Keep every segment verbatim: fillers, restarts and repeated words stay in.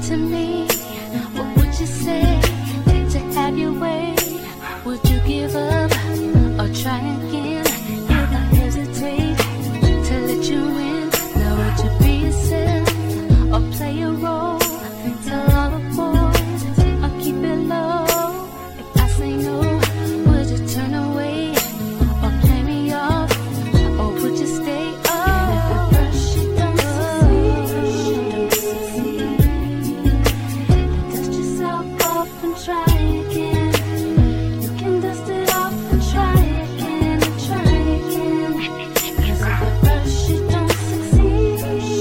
to me, what would you say to have your way? Would you give up or try again? If I hesitate to let you in, now would you be yourself or play a role? Tell all the boys or keep it low. If I say no, would you turn away or play me off? Or would you stay up? Try again. You can dust it off and try again and try again. 'Cause if at first you don't succeed,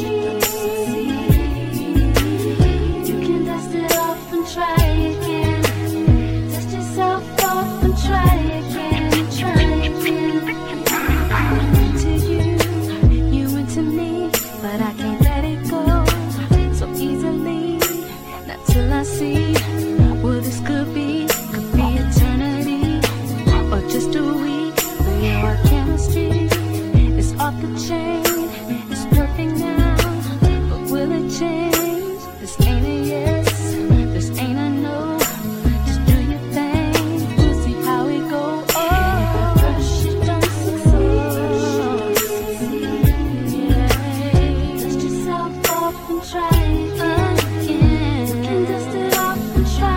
you can dust it off and try again. Dust yourself off and try again and try again. I'm into you, you into me, but I can't let it go so easily. Not till I see what this could be, could be eternity, or just a week. But yeah, our chemistry is off the chain. It's perfect now, but will it change? This ain't a yes, this ain't a no. Just do your thing, we'll see how it goes. Oh, and if at first you don't succeed, yeah, dust yourself off and try again. You can dust it off and try.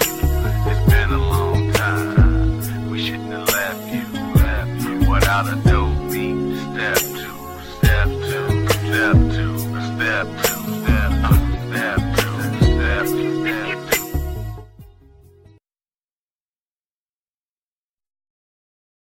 Out of